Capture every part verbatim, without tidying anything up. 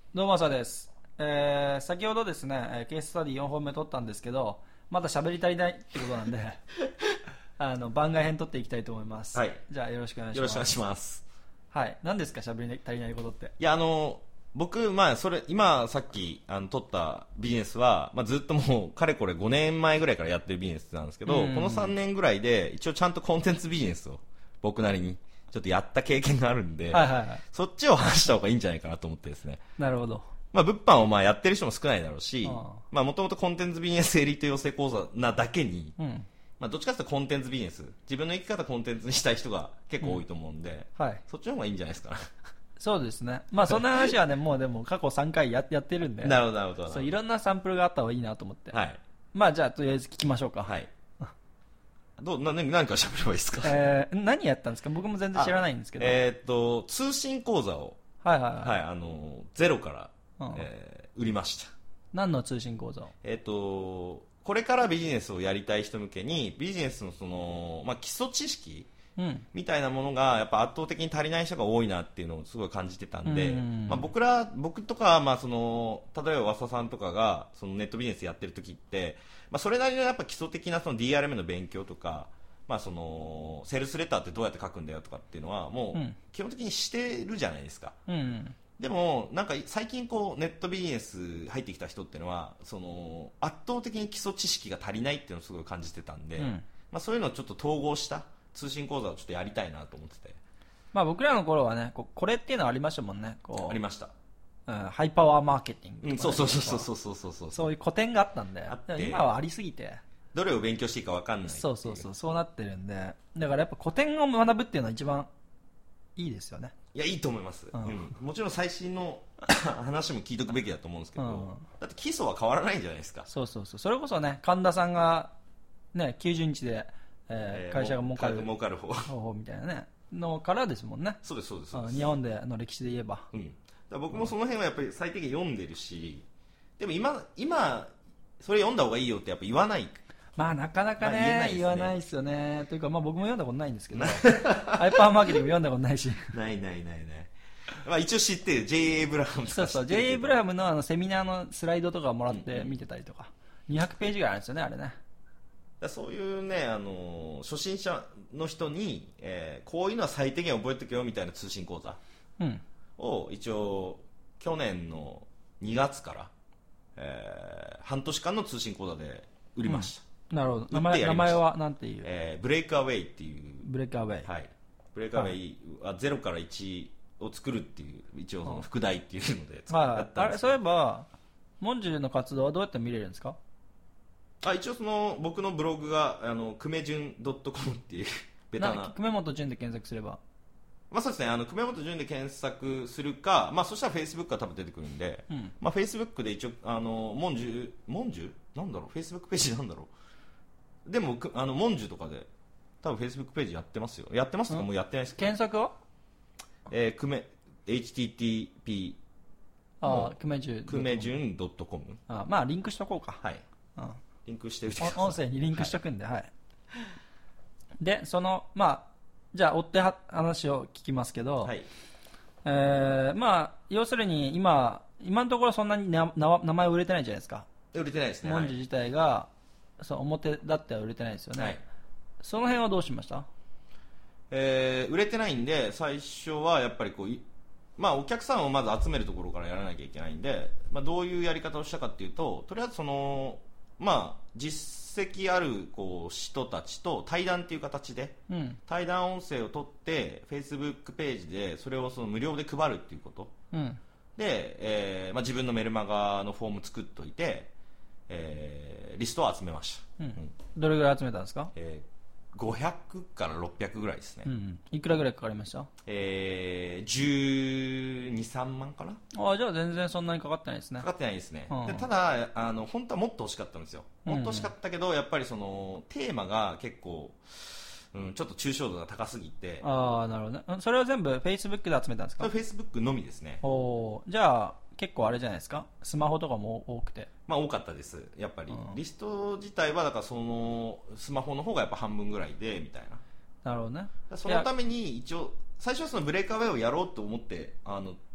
どうも朝です、えー、先ほどですね、えーケーススタディよんほんめ撮ったんですけど、まだ喋り足りないってことなんであの番外編撮っていきたいと思います。 はい。 じゃあよろしくお願いします。 よろしくお願いします。 はい。何ですか、喋り足りないことって。 いや、あの、僕、まあ、それ、今、さっき、あの、撮ったビジネスは、まあ、ずっともう、かれこれごねんまえぐらいからやってるビジネスなんですけど、 うんこのさんねんぐらいで、一応ちゃんとコンテンツビジネスを、僕なりに、ちょっとやった経験があるんで、 はいはいはい。 そっちを話した方がいいんじゃないかなと思ってですね。 なるほど。 まあ、物販をまあやってる人も少ないだろうし、 ああまあ、もともとコンテンツビジネスエリート養成講座なだけに、 うん。 まあ、どっちかというとコンテンツビジネス、自分の生き方コンテンツにしたい人が結構多いと思うんで、 はい。 そっちの方がいいんじゃないですかね。 そうですね。まあそんな話はね、もうでも過去さんかいややってるんで、 なるほど、なるほど。 そういろんなサンプルがあった方がいいなと思って。 はい。 まあじゃあとりあえず聞きましょうか。 はい。どう、な、何何から喋ればいいですか？ えー、何やったんですか？僕も全然知らないんですけど。 えーっと、通信講座を、 はいはいはい。 はい、あの、ゼロから、 うんえー売りました。 何の通信講座を？ えーっと、これからビジネスをやりたい人向けに、ビジネスのその、まあ、基礎知識うん。 みたいなものが、やっぱ圧倒的に足りない人が多いなっていうのをすごい感じてたんで、 うんまあ、僕ら、僕とか、まあ、その、例えば、和佐さんとかが、そのネットビジネスやってる時って、まあ、それなりのやっぱ基礎的なその ディーアールエム の勉強とか、まあ、その、セールスレターってどうやって書くんだよとかっていうのは、もううん、 基本的にしてるじゃないですか。 うん。 でも、なんか最近こう、ネットビジネス入ってきた人っていうのは、その、圧倒的に基礎知識が足りないっていうのをすごい感じてたんで、 うんまあ、そういうのをちょっと統合した通信講座をちょっとやりたいなと思ってて。 まあ僕らの頃はね、こうこれっていうのはありましたもんね。こうありました。 うん、ハイパワーマーケティングとかね、 うん、そうそうそうそうそうそうそうそういう古典があったんで、 あってでも今はありすぎて、 どれを勉強していいか分かんないっていそうそうそう、そうなってるんで、だからやっぱ古典を学ぶっていうのは一番いいですよね。 いや、いいと思います、 うんうんもちろん最新の話も聞いとくべきだと思うんですけど、 うんだって基礎は変わらないんじゃないですか。 そうそうそう、それこそね、神田さんがね、きゅうじゅうにちで、えーえー会社が儲かる儲かる方方法みたいなね、のからですもんね。 そうですそうですそうです、 うん日本での歴史で言えば。 うん、だから僕もその辺はやっぱり最低限読んでるし、でも今今それ読んだ方がいいよってやっぱ言わない。 まあなかなかね、 まあ言えないですね言わないですよね。というかまあ僕も読んだことないんですけど、ハイパーマーケティング読んだことないし。 ないないないない。まあ一応知ってる ジェイエー ブラハムとかそうそう、 知ってるジェイエーけどブラハムのあのセミナーのスライドとかもらって見てたりとか、にひゃくページぐらいあるんですよね、あれね。 だからそういうね、あのー初心者の人に、えーこういうのは最低限覚えておけよみたいな通信講座うん。 を一応去年のにがつから、えー半年間の通信講座で売りました、 なるほど。名売って前、 やりました名前はなんていう？ えーブレイクアウェイっていう、 ブレイクアウェイ。 はい、ブレイクアウェイはゼロからいちを作るっていう一応その副題っていうので作っはい。あれ、 たんですけど、 そういえば、モンジュの活動はどうやって見れるんですか？ あ一応その僕のブログがあのくめじゅん .com っていうベタな、 久米本潤で検索すれば。 まあそうですね、あの久米本潤で検索するか、まあそしたらフェイスブックが多分出てくるんで、 うん。 まあフェイスブックで一応あのモンジュモンジュなんだろう、フェイスブックページなんだろう、でもくあのモンジュとかで多分フェイスブックページやってますよ、やってますとかうんもうやってないですけど、 検索はえー、くめ エイチティーティーピーああも、 久米潤。 くめじゅん .com、 あまあ、リンクしとこうか。 はい、 うん。 リンクしておいてください。 音声にリンクしとくんで、はい。で、その、まあ、じゃあ、追っては話を聞きますけど、 はい、 えーまあ、要するに今、今のところそんなになな名前売れてないじゃないですか。 売れてないですね。はいモンジュ自体が、そう表立っては売れてないですよね。 はいその辺はどうしました？ えー売れてないんで、最初はやっぱりこうい、まあ、お客さんをまず集めるところからやらなきゃいけないんで、まあ、どういうやり方をしたかっていうと、とりあえずその、まあ、実績あるこう人たちと対談っていう形で、 うん。 対談音声を取って Facebook ページでそれをその無料で配るっていうことうん。 で、えーまあ、自分のメルマガのフォーム作っといて、えーリストを集めました、 うん。 うんどれぐらい集めたんですか？ えーごひゃくからろっぴゃくぐらいですね、 うん。いくらぐらいかかりました？ えー、じゅうに、さんまんかな、 ああ、じゃあ全然そんなにかかってないですねか。かってないですね、 うんでただあの本当はもっと欲しかったんですよ、 うんもっと欲しかったけどやっぱりそのテーマが結構、うん、ちょっと抽象度が高すぎて、 ああ、なるほどね。うんそれは全部 Facebook で集めたんですか？ フェイスブックのみですね。 おおー、じゃあ結構あれじゃないですか？スマホとかも多くて。 まあ多かったですやっぱり、 うんリスト自体はだからそのスマホの方がやっぱ半分ぐらいでみたいな、 なるほどね。 そのために一応最初はそのブレイクアウェイをやろうと思ってあの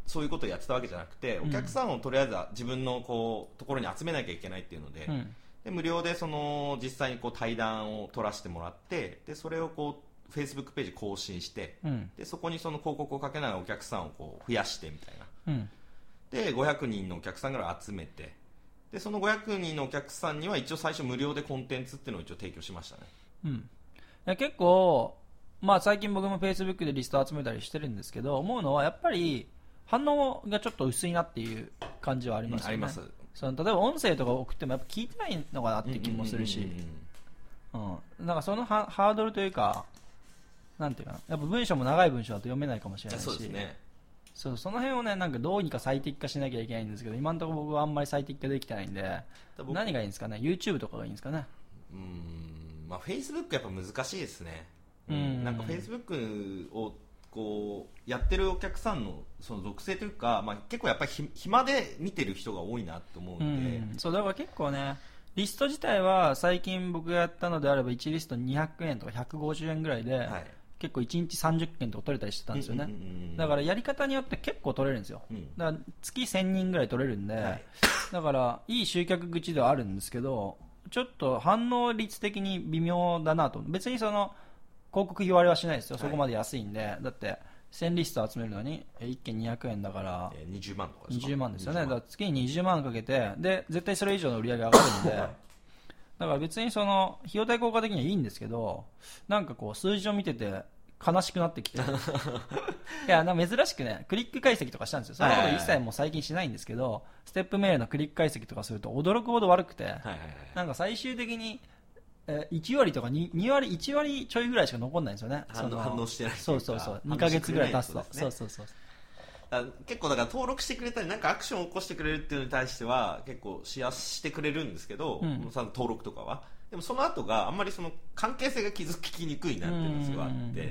そういうことをやってたわけじゃなくて、お客さんをとりあえず自分のこうところに集めなきゃいけないっていうので、うん、で無料でその実際にこう対談を取らせてもらって、でそれをこうFacebook ページ更新して、うん、でそこにその広告をかけながらお客さんをこう増やしてみたいな、うん、でごひゃくにんのお客さんぐらい集めて、でそのごひゃくにんのお客さんには一応最初無料でコンテンツっていうのを一応提供しましたね。 うん、いや結構、まあ、最近僕も Facebook でリスト集めたりしてるんですけど、思うのはやっぱり反応がちょっと薄いなっていう感じはありますよね。 あります。 その例えば音声とか送ってもやっぱ聞いてないのかなっていう気もするし、なんかそのハードルというか、なんていうかな、やっぱ文章も長い文章だと読めないかもしれないし、 そうですね。 そう、その辺をね、なんかどうにか最適化しなきゃいけないんですけど、今のところ僕はあんまり最適化できてないんで、何がいいんですかね、YouTube とかがいいんですかね。 うーん、まあ Facebook やっぱ難しいですね。うん、なんか Facebook をこうやってるお客さんのその属性というか、まあ、結構やっぱり暇で見てる人が多いなと思うんで、 うん、そうだから結構ね、リスト自体は最近僕がやったのであればいちリストにひゃくえんとかひゃくごじゅうえんぐらいで、はい、結構いちにちさんじゅっけんとか取れたりしてたんですよね、うんうんうん、だからやり方によって結構取れるんですよ、うん、だから月せんにんぐらい取れるんで、はい、だからいい集客口ではあるんですけど、ちょっと反応率的に微妙だなと。別にその広告費割れはしないですよ、そこまで安いんで、はい、だってせんリスト集めるのにいっけんにひゃくえんだからにじゅうまんとかですか。 にじゅうまんですよね。だから月ににじゅうまんかけて、で絶対それ以上の売り上げ上がるんでだから別にその費用対効果的にはいいんですけど、なんかこう数字を見てて悲しくなってきていやなんか珍しくね、クリック解析とかしたんですよ。そんなこと一切もう最近しないんですけど、ステップメールのクリック解析とかすると驚くほど悪くて、はいはいはい、なんか最終的にいち割とか 2, に割いち割ちょいぐらいしか残んないんですよね。 反応、反応してないというか、 そうそうそう、にかげつぐらい経つと、そうそうそう、 結構だから登録してくれたりなんかアクションを起こしてくれるっていうのに対しては結構シェアしてくれるんですけど、うん、その登録とかはでもその後があんまりその関係性が築きにくいなっていうのがすごいあって、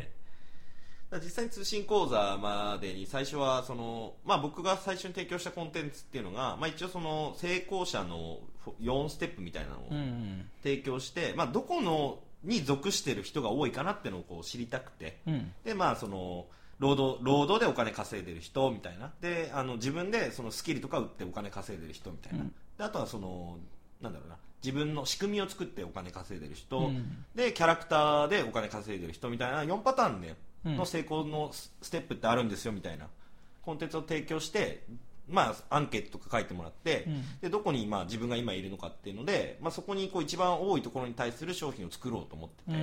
だ実際に通信講座までに最初はその、まあ、僕が最初に提供したコンテンツっていうのが、まあ、一応その成功者のよんステップみたいなのを提供して、まあ、どこのに属してる人が多いかなっていうのをこう知りたくて、うん、でまあその労働労働でお金稼いでる人みたいな、であの自分でそのスキルとか売ってお金稼いでる人みたいな、うん、であとはそのなんだろうな、自分の仕組みを作ってお金稼いでる人、うん、でキャラクターでお金稼いでる人みたいなよんパターンでの成功のステップってあるんですよみたいなコンテンツを提供して、まあ、アンケートとか書いてもらって、うん、でどこにまあ自分が今いるのかっていうので、まあ、そこにこう一番多いところに対する商品を作ろうと思ってて、うん、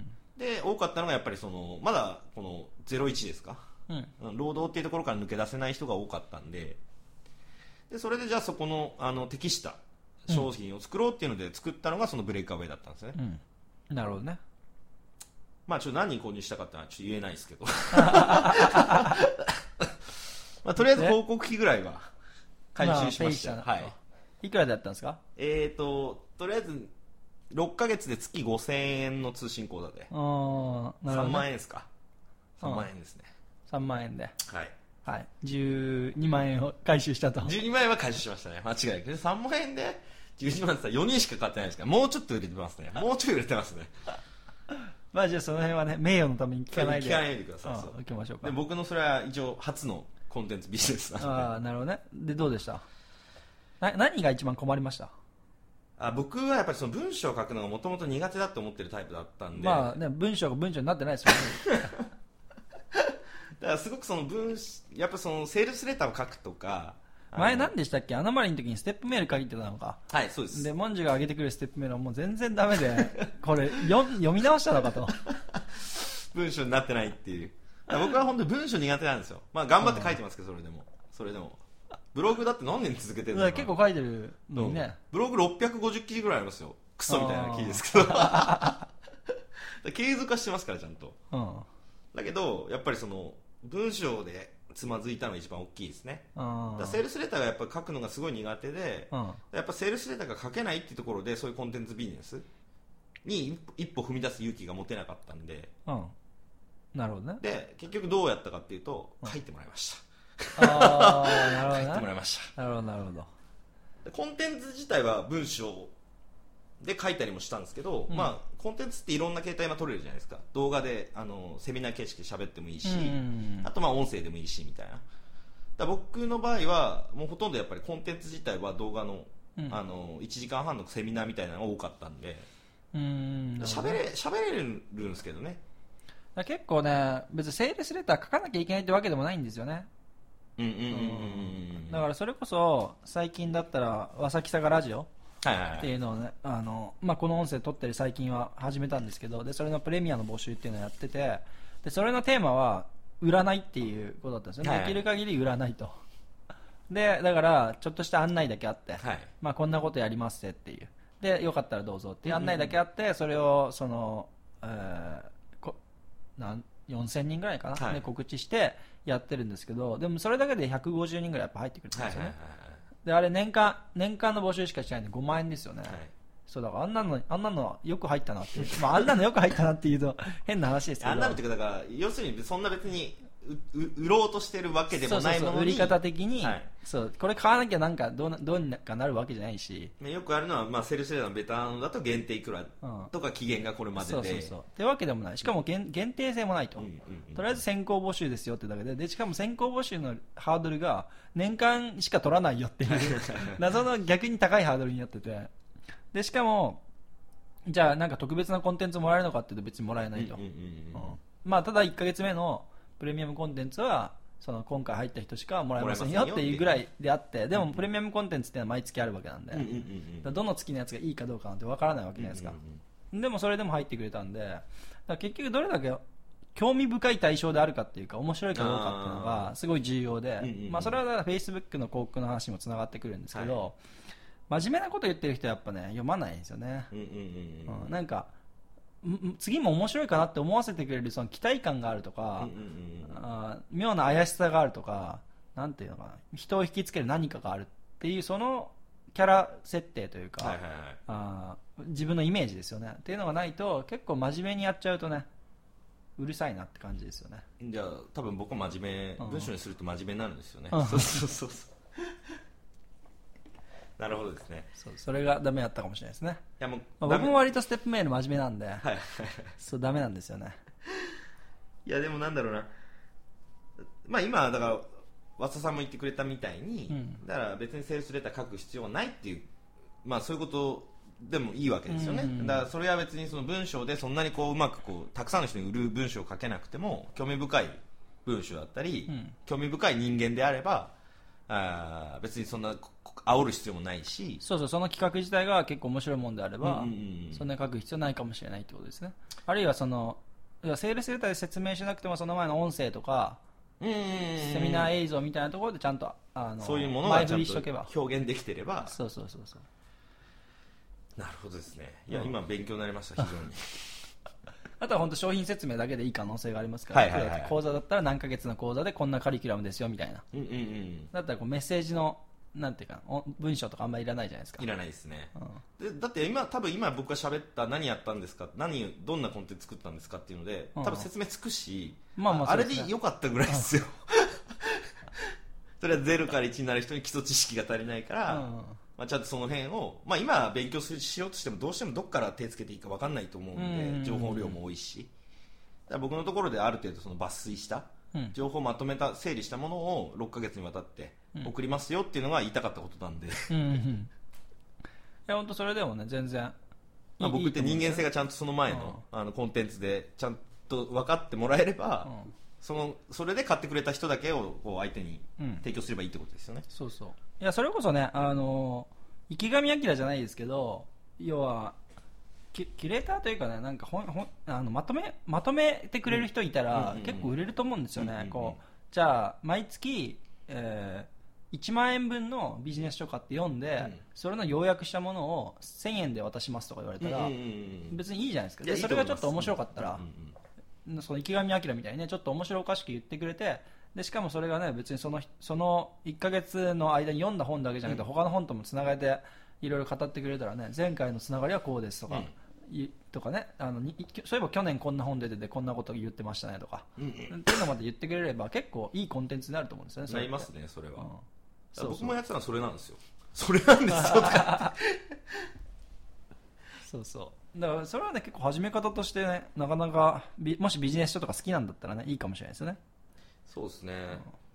で多かったのがやっぱりそのまだこのゼロイチですか、うん、労働っていうところから抜け出せない人が多かったんで、でそれでじゃあそこの、あの適した商品を作ろうっていうので作ったのがそのブレイクアウェイだったんですね、 うん、なるほどね。 まあ、ちょっと何人購入したかってのはちょっと言えないですけどまあ、とりあえず広告費ぐらいは回収しました、まあ、はい、 いくらだったんですか。 えーととりあえずろっかげつで月ごせんえんの通信口座で、あ、なるほどね、さんまんえんですか。さんまんえんですね。 さんまんえんで、 はい、 はい、じゅうにまんえんを回収したと。 じゅうにまんえんは回収しましたね、間違いなく。さんまんえんでじゅうにまんって言ったらよにんしか買ってないですから、もうちょっと売れてますね。もうちょい売れてますねまあじゃあその辺はね、名誉のために聞かないで聞かないでください。そう行きましょうか。 で僕のそれは一応初のコンテンツビジネスなんで。 ああ、なるほどね。でどうでした。な何が一番困りました。 あ、僕はやっぱりその文章を書くのがもともと苦手だと思ってるタイプだったんで、 まあね、文章が文章になってないですよねだからすごくその文やっぱそのセールスレターを書くとか、 前何でしたっけ、アナマリの時にステップメール書いてたのか。 はい、そうです。 でモンジュが上げてくるステップメールはもう全然ダメでこれ読, 読み直したのかと文章になってないっていう。僕は本当に文章苦手なんですよ。まあ頑張って書いてますけど、それでもそれでもブログだって何年続けてるのか。 結構書いてるのにね。 ブログろっぴゃくごじゅっきじぐらいありますよ。クソみたいな記事ですけど継続はしてますからちゃんと、うん、だけどやっぱりその文章でつまずいたのが一番大きいですね。だセールスレターがやっぱり書くのがすごい苦手で、うん、やっぱセールスレターが書けないっていうところでそういうコンテンツビジネスに一歩踏み出す勇気が持てなかったんで、うん、 なるほどね。 で結局どうやったかっていうと、うん、書いてもらいました。 あー、なるほどね、 書いてもらいました。 なるほどなるほど。 コンテンツ自体は文章で書いたりもしたんですけど、うん、まあコンテンツっていろんな形態が取れるじゃないですか。動画であのセミナー形式で喋ってもいいし、うんうんうん、あとまあ音声でもいいしみたいな。 だ僕の場合はもうほとんどやっぱりコンテンツ自体は動画の、うん、あのいちじかんはんのセミナーみたいなのが多かったんで、うーん喋れ喋れるんですけどね。 だ結構ね、別にセールスレター書かなきゃいけないってわけでもないんですよね。 うんうんうんうん。 だからそれこそ最近だったらわさきさがラジオっていうのをね、あのまあ、この音声撮ってる最近は始めたんですけど、でそれのプレミアの募集っていうのをやってて、でそれのテーマは占いっていうことだったんですよね、はい、できる限り占いと。でだからちょっとした案内だけあって、はい、まあ、こんなことやりますっていうでよかったらどうぞっていう案内だけあって、うんうん、それをその、えー、こなんよんせんにんぐらいかな、はい、で告知してやってるんですけど、でもそれだけでひゃくごじゅうにんぐらいやっぱ入ってくるんですよね、はいはいはいはい、であれ年間年間の募集しかしないんでごまんえんですよね、はい、そうだからあんなのあんなのよく入ったなってまああんなのよく入ったなっていうと変な話ですけど、 あんなのっていうかだから要するにそんな別に売ろうとしてるわけでもないものに、そうそうそう、 売り方的に、はい、そうこれ買わなきゃなんかどうなどうにかなるわけじゃないし、 よくあるのは、まあ、セルスレーダーのベターンだと限定いくらとか期限がこれまでで、 そうそうそうってわけでもない、しかも 限, 限定性もないと、うんうんうん、とりあえず先行募集ですよってだけで、でしかも先行募集のハードルが年間しか取らないよっていう謎の逆に高いハードルになってて、でしかもじゃあなんか特別なコンテンツもらえるのかっていうと別にもらえないと、うんうんうんうん、まあ、ただいっかげつめのプレミアムコンテンツはその今回入った人しかもらえませんよっていうぐらいであって、でもプレミアムコンテンツっていうのは毎月あるわけなんで、うんうんうんうん、どの月のやつがいいかどうかなんてわからないわけじゃないですか、うんうんうん、でもそれでも入ってくれたんで、だから結局どれだけ興味深い対象であるかっていうか面白いかどうかっていうのがすごい重要で、うんうんうん、まあ、それは Facebook の広告の話にもつながってくるんですけど、はい、真面目なこと言ってる人はやっぱね読まないんですよね、うんうんうんうん、なんか次も面白いかなって思わせてくれるその期待感があるとか、うんうんうん、あ妙な怪しさがあるとか、なんていうのかな、人を引きつける何かがあるっていうそのキャラ設定というか、はいはいはい、あ自分のイメージですよねっていうのがないと結構真面目にやっちゃうとねうるさいなって感じですよね。 じゃあ多分僕は真面目、うん、文章にすると真面目になるんですよね、うん、そうそうそうそうなるほどですね。 そう、それがダメだったかもしれないですね。いやもう、まあ、僕も割とステップメール真面目なんで、はい、そうダメなんですよね。 いやでもなんだろうな、まあ今だから和田さんも言ってくれたみたいに、うん、だから別にセールスレター書く必要はないっていう、まあそういうことでもいいわけですよね、うんうん、だからそれは別にその文章でそんなにこううまくこうたくさんの人に売る文章を書けなくても興味深い文章だったり、うん、興味深い人間であればあ別にそんな煽る必要もないし、 そうそう、その企画自体が結構面白いもんであれば、うんうんうん、そんなに書く必要ないかもしれないってことですね。あるいはそのセールスレターで説明しなくてもその前の音声とかうんうんうんセミナー映像みたいなところでちゃんとあのそういうものがちゃんと表現できてれば、 そうそうそうそうなるほどですね。いや、うん、今勉強になりました非常にあとは本当商品説明だけでいい可能性がありますから、はいはいはいはい、講座だったら何ヶ月の講座でこんなカリキュラムですよみたいな、うんうんうん、だったらこうメッセージのなんていうか文章とかあんまりいらないじゃないですか。 いらないですね、うん、でだって今多分今僕が喋った何やったんですか、何どんなコンテンツ作ったんですかっていうので多分説明つくし、うんまあまあ あ, あれで良かったぐらいですよ、うん、それはゼロからいちになる人に基礎知識が足りないから、うんまあ、ちゃんとその辺を、まあ、今勉強しようとしてもどうしてもどこから手つけていいか分かんないと思うんで、うんうん、情報量も多いし、だから僕のところである程度その抜粋した情報をまとめた整理したものをろっかげつにわたって送りますよっていうのが言いたかったことなんで、うんうんうん、いや本当それでもね全然まあ僕って人間性がちゃんとその前の、うん、あのコンテンツでちゃんと分かってもらえれば、うん、そのそれで買ってくれた人だけをこう相手に提供すればいいってことですよね、 うん、そうそう、いやそれこそねあの池上彰じゃないですけど、要はキュレーターというかね、なんかほんほんあのまとめまとめてくれる人いたら、うん、結構売れると思うんですよね、うん、こうじゃあ毎月、えー、いちまんえんぶんのビジネス書買って読んで、うん、それの要約したものをせんえんで渡しますとか言われたら、うん、別にいいじゃないですか。でそれがちょっと面白かったら、うんうん、その池上彰みたいにねちょっと面白おかしく言ってくれて、でしかもそれがね別にそのそのいっかげつの間に読んだ本だけじゃなくて、うん、他の本ともつながれていろいろ語ってくれたらね、前回のつながりはこうですとか、うん、とかね、あのそういえば去年こんな本出ててこんなこと言ってましたねとか、うん、っていうのまで言ってくれれば結構いいコンテンツになると思うんですよね。 なりますねそれは、うん、そうそう僕もやってたのはそれなんですよそれなんですよとかそうそうだからそれはね結構始め方としてねなかなかもしビジネス書とか好きなんだったらねいいかもしれないですよね。 そうですね、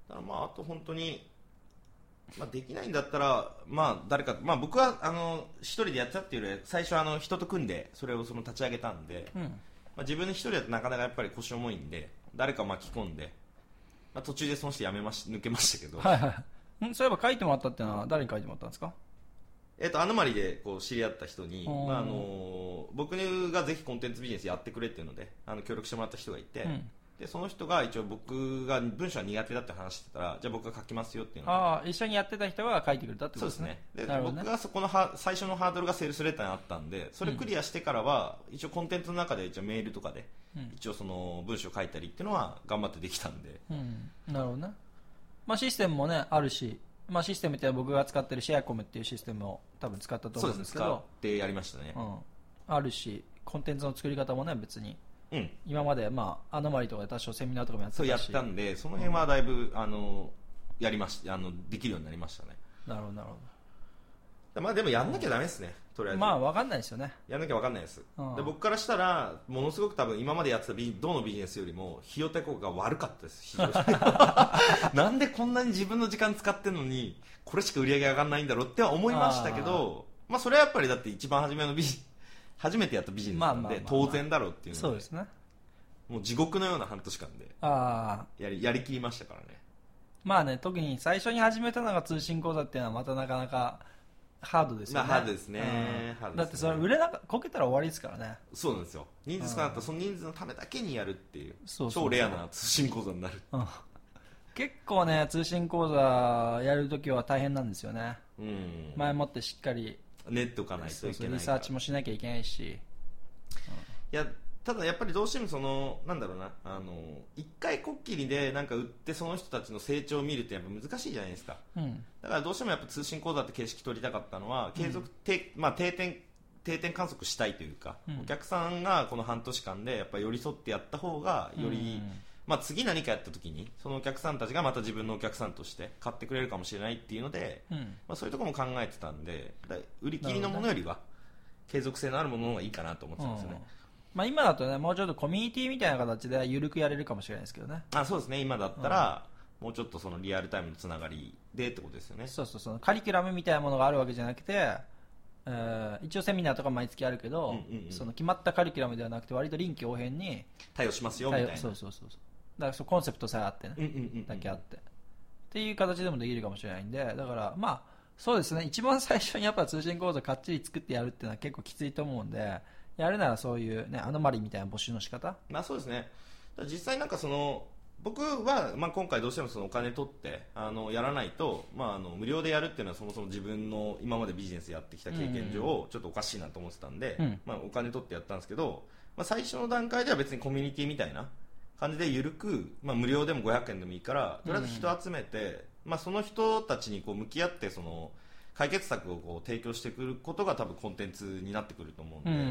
だからまああと本当に、まあ、できないんだったら、まあ、誰か、まあ、僕はあの一人でやってたっていうより最初あの人と組んでそれをその立ち上げたんで、うん、まあ、自分で一人だとなかなかやっぱり腰重いんで誰か巻き込んで、まあ、途中でその人辞めまし抜けましたけど、 はいはい、んそういえば書いてもらったっていうのは誰に書いてもらったんですか？ えー、とアノマリでこう知り合った人に、まあ、あの僕がぜひコンテンツビジネスやってくれっていうのであの協力してもらった人がいて、うん、でその人が一応僕が文章は苦手だって話してたらじゃあ僕が書きますよっていうので、 ああ一緒にやってた人が書いてくれたってことですね。 そうですね。で、ね、僕がそこのは最初のハードルがセールスレターにあったんでそれクリアしてからは、うん、一応コンテンツの中で一応メールとかで、うん、一応その文章書いたりっていうのは頑張ってできたんで、 うん、なるほどね。まあ、システムもねあるし、まあ、システムって僕が使ってるシェアコムっていうシステムを多分使ったと思うんですけど、 そうです、使ってやりましたね、 うん、あるしコンテンツの作り方もね別に、 うん、 今まで、まあ、アノマリとかで多少セミナーとかもやってたし、 そうやったんでその辺はだいぶ、うん、あのやりましあのできるようになりましたね。 なるほどなるほど。まあ、でもやんなきゃダメですね、うん、とりあえずまあ分かんないですよね。 やんなきゃ分かんないです、うん、で僕からしたらものすごく多分今までやってたビどのビジネスよりも費用対効果が悪かったですなんでこんなに自分の時間使ってるのにこれしか売り上げ上がらないんだろうっては思いましたけど、あ、まあ、それはやっぱりだって一番初めのビジ初めてやったビジネスなんで当然だろうっていうので、 そうですね、 もう地獄のような半年間であやり、やりきりましたからね。 まあね、特に最初に始めたのが通信講座っていうのはまたなかなかハードですよね。 まあ、ハードですね、うん、 だってそれ売れなかこけたら終わりですからね。 そうなんですよ。人数少なかったらその人数のためだけにやるっていう超レアな通信講座になる、 うん、結構ね通信講座やるときは大変なんですよね、うん、前もってしっかり練っておかないといけない。 そうそうリサーチもしなきゃいけないし、うん、いやただやっぱりどうしてもそのなんだろうなあの一回こっきりでなんか売ってその人たちの成長を見るってやっぱ難しいじゃないですか、うん、だからどうしてもやっぱ通信講座って形式取りたかったのは継続、うんてまあ、定点定点観測したいというか、うん、お客さんがこの半年間でやっぱ寄り添ってやった方がより、うんまあ、次何かやった時にそのお客さんたちがまた自分のお客さんとして買ってくれるかもしれないっていうので、うんまあ、そういうところも考えてたんで売り切りのものよりは継続性のあるものの方がいいかなと思ってたんですよね、うんまあ、今だとねもうちょっとコミュニティみたいな形で緩くやれるかもしれないですけどね。 あそうですね。今だったら、うん、もうちょっとそのリアルタイムのつながりでってことですよね。 そうそうそうカリキュラムみたいなものがあるわけじゃなくて、えー、一応セミナーとか毎月あるけど、うんうんうん、その決まったカリキュラムではなくて割と臨機応変に対応しますよみたいな。 そうそうそうだからそコンセプトさえあってね、うんうんうんうん、だけあってっていう形でもできるかもしれないんで、だからまあそうですね一番最初にやっぱ通信講座かっちり作ってやるっていうのは結構きついと思うんで、やるならそういうねアノマリみたいな募集の仕方。 まあそうですね。実際なんかその僕はまあ今回どうしてもそのお金取ってあのやらないと、まあ、あの無料でやるっていうのはそもそも自分の今までビジネスやってきた経験上ちょっとおかしいなと思ってたんで、うんうんまあ、お金取ってやったんですけど、まあ、最初の段階では別にコミュニティみたいな感じで緩く、まあ、無料でもごひゃくえんでもいいからとりあえず人集めて、まあ、その人たちにこう向き合ってその解決策をこう提供してくることが多分コンテンツになってくると思うんで、うんうん、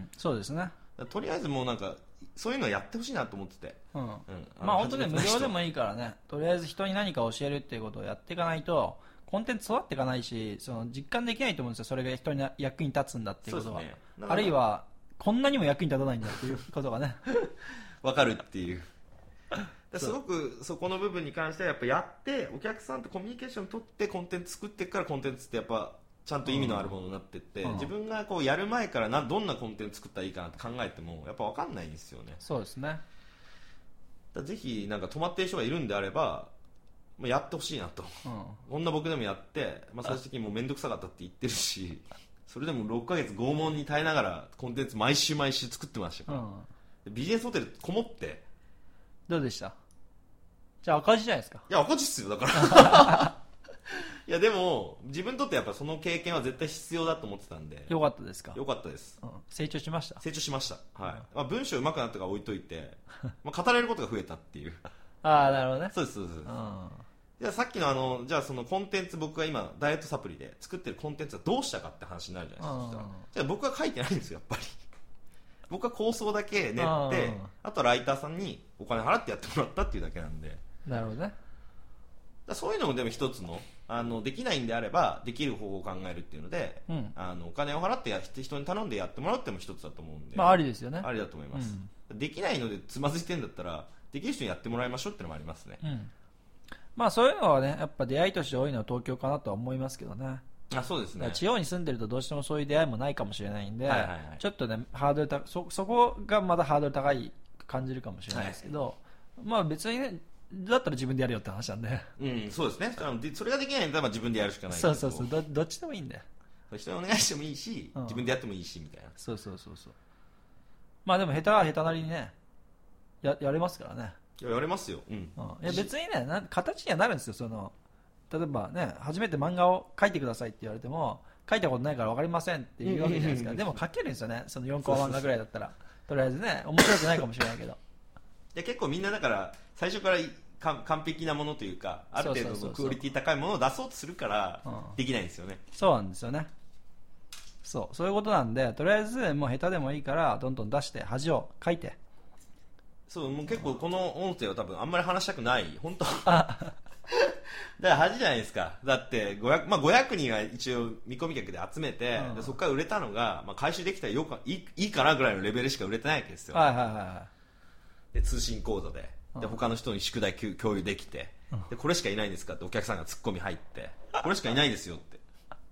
そうですね。 とりあえずもうなんかそういうのやってほしいなと思ってて、うんうん、 まあ本当に無料でもいいからね、とりあえず人に何か教えるっていうことをやっていかないとコンテンツ育っていかないし、その実感できないと思うんですよ。それが人に役に立つんだっていうことは、ね、あるいはこんなにも役に立たないんだっていうことがね分かるっていうすごくそこの部分に関してはやっぱやってお客さんとコミュニケーション取ってコンテンツ作っていくからコンテンツってやっぱちゃんと意味のあるものになっていって、うん、自分がこうやる前からなどんなコンテンツ作ったらいいかなって考えてもやっぱ分かんないんですよね。 そうですね。 だぜひなんか止まってる人がいるんであれば、まあ、やってほしいなと、うん、こんな僕でもやって、まあ、最終的にもう面倒くさかったって言ってるしそれでもろっかげつ拷問に耐えながらコンテンツ毎週毎週作ってましたから、うん、ビジネスホテルこもってどうでした？じゃあ赤字じゃないですか。 いや赤字っすよだからいやでも自分にとってやっぱその経験は絶対必要だと思ってたんで。 よかったですか？ よかったです、 うん、成長しました。 成長しました、はい。まあ、文章上手くなったから置いといてまあ語れることが増えたっていうああなるほどね。 そうですそうです、うん、じゃあさっきのあのじゃあそのコンテンツ僕が今ダイエットサプリで作ってるコンテンツはどうしたかって話になるじゃないですか。そしたらじゃあ僕は書いてないんですよやっぱり僕は構想だけ練って あ, あとはライターさんにお金払ってやってもらったっていうだけなんで。 なるほどね。 だそういうのもでも一つの、あのできないんであればできる方法を考えるっていうので、うん、あのお金を払ってや人に頼んでやってもらうっても一つだと思うんで、 まあありですよね。 ありだと思います、うん、できないのでつまずいてんだったらできる人にやってもらいましょうっていうのもありますね、 うん、 まあそういうのはね、やっぱ出会いとして多いのは東京かなとは思いますけどね。 あ、そうですね。 地方に住んでるとどうしてもそういう出会いもないかもしれないんで、 はいはいはい、 ちょっとね、ハードルたそ、そこがまだハードル高い感じるかもしれないですけど、はい、まあ別にね、だったら自分でやるよって話なんで。 うん、そうですね。それができないんだったら自分でやるしかない。 そうそうそう、ど、どっちでもいいんだよ。 人にお願いしてもいいし、うん、自分でやってもいいしみたいな。 そうそうそうそう。まあでも下手は下手なりにね、や、やれますからね。 いや、やれますよ。うん。うん、 いや別にね、な形にはなるんですよ。その例えばね、初めて漫画を描いてくださいって言われても、書いたことないから分かりませんっていうわけじゃないですか。でも書けるんですよね、そのよんコマ漫画ぐらいだったら。とりあえずね、面白くないかもしれないけど。いや結構みんなだから最初からか完璧なものというか、ある程度のクオリティ高いものを出そうとするからできないんですよね。 うん、そうなんですよね。そうそういうことなんで、とりあえずもう下手でもいいからどんどん出して恥をかいて。 そう、もう結構この音声は多分あんまり話したくない、本当だから恥じゃないですか。だってごひゃく、まあ、ごひゃくにんは一応見込み客で集めて、うん、でそこから売れたのが、まあ、回収できたらよくいい、いいかなぐらいのレベルしか売れてないわけですよ。 はいはいはい、 で通信講座で、で他の人に宿題共有できて、でこれしかいないんですかってお客さんがツッコミ入って、これしかいないですよって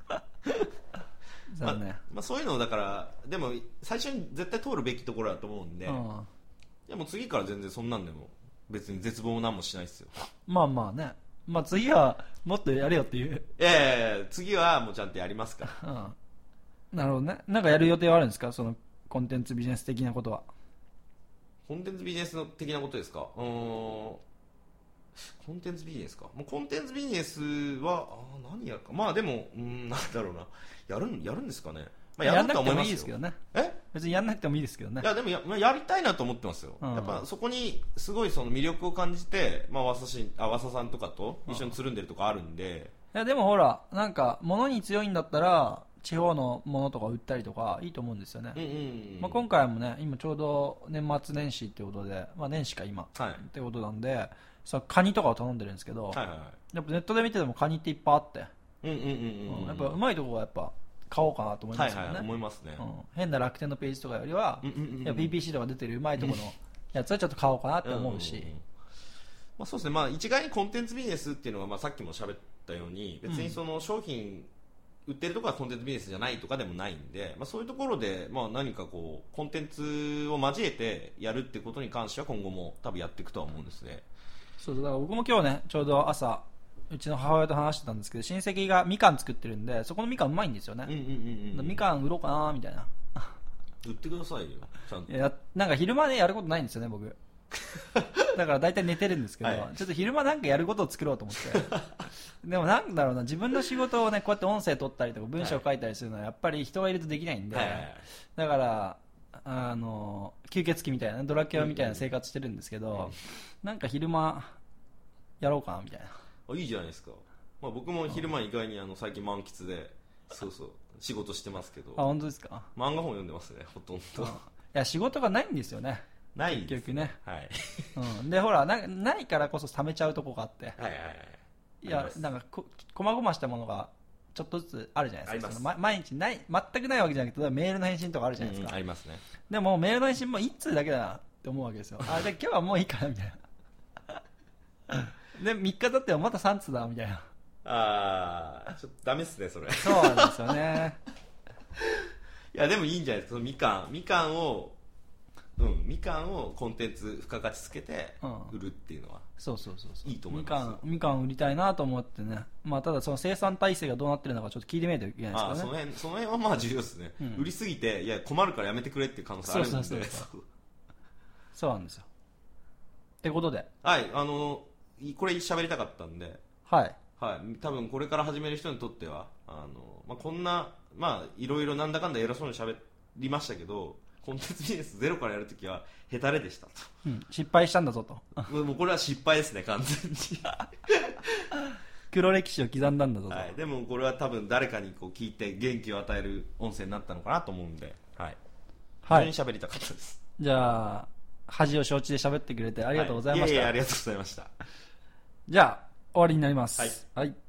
まあまあ、そういうのをだからでも最初に絶対通るべきところだと思うんで、うん、でも次から全然そんなんでも別に絶望も何もしないですよ。 まあまあね、まあ次はもっとやれよっていう。 いやいやいや、次はもうちゃんとやりますから、 うん、なるほどね。なんかやる予定はあるんですか、そのコンテンツビジネス的なことは。 コンテンツビジネスの的なことですか。うーん、コンテンツビジネスか。もうコンテンツビジネスはあ何やるか。まあでもうーんなんだろうな、やるやるんですかね。まあ、やると思いますよ。やんなくてもいいですけどね。え？別にやんなくてもいいですけどね。 いやでも や,、まあ、やりたいなと思ってますよ。うん、やっぱそこにすごいその魅力を感じて、まあわさしあわささんとかと一緒につるんでるとかあるんで。 いやでもほらなんか物に強いんだったら地方のものとか売ったりとかいいと思うんですよね。うんうんうん、まあ、今回もね今ちょうど年末年始ってことで、まあ年始か今、はい、ってことなんで、さカニとかを頼んでるんですけど、はいはいはい、やっぱネットで見ててもカニっていっぱいあって、うんうんうんうん、やっぱうまいとこはやっぱ買おうかなと思いますよね。はいはい、思いますね、うん、変な楽天のページとかよりは、うんうんうんうん、いや ピーピーシー とか出てるうまいところのやつはちょっと買おうかなって思うし、うんうんうん、 まあ、そうですね、まあ、一概にコンテンツビジネスっていうのは、まあ、さっきも喋ったように別にその商品売ってるところはコンテンツビジネスじゃないとかでもないんで、まあ、そういうところで、まあ、何かこうコンテンツを交えてやるってことに関しては今後も多分やっていくとは思うんですね。 そうだから僕も今日ねちょうど朝うちの母親と話してたんですけど、親戚がみかん作ってるんでそこのみかんうまいんですよね。うんうんうんうん、みかん売ろうかなみたいな。 売ってくださいよちゃんと。 いやなんか昼間ねやることないんですよね僕。だから大体寝てるんですけど、はい、ちょっと昼間なんかやることを作ろうと思ってでもなんだろうな、自分の仕事をねこうやって音声取ったりとか文章を書いたりするのはやっぱり人がいるとできないんで、はいはいはい、だからあの吸血鬼みたいなドラキュラみたいな生活してるんですけど、うんうん、なんか昼間やろうかなみたいな。 あ、いいじゃないですか。まあ、僕も昼間意外にあの最近満喫でそうそう仕事してますけど。 あ、本当ですか。 漫画本読んでますねほとんど。いや仕事がないんですよね。 ないんです、 結局ね。 はい。 うん、でほらなないからこそ冷めちゃうとこがあって。はいはいはい。いやなんかこ細々したものがちょっとずつあるじゃないですか。その、ま、毎日ない全くないわけじゃなくて、例えばメールの返信とかあるじゃないですか。 うん、ありますね。 でもメールの返信も一通だけだなって思うわけですよ。あで今日はもういいかなみたいな。でみっか経ってもまたさん通だみたいな。 ああちょっとダメっすねそれ。 そうなんですよね。 いやでもいいんじゃないですか。そのみかんみかんをうんみかんをコンテンツ付加価値つけて売るっていうのは、うん、そうそうそうそういいと思います。みかんみかん売りたいなと思ってね。まあただその生産体制がどうなってるのかちょっと聞いてみないといけないですからね。あその辺その辺はまあ重要ですね、うん、売りすぎていや困るからやめてくれっていう可能性あるんで。そうそうそうそうそうなんですよ。ってことではいあのこれ喋りたかったんで、 はいはい、多分これから始める人にとってはあの、まあ、こんなまあいろいろなんだかんだ偉そうに喋りましたけど、コンテンツビジネスゼロからやるときはヘタレでしたと、 うん、失敗したんだぞと。 もうこれは失敗ですね完全に。 黒歴史を刻んだんだぞと、 はい、でもこれは多分誰かにこう聞いて元気を与える音声になったのかなと思うんで、はい、非常に喋りたかったです、 はい、じゃあ恥を承知で喋ってくれてありがとうございました、はい、 いやいやありがとうございました。 じゃあ終わりになります。はい、はい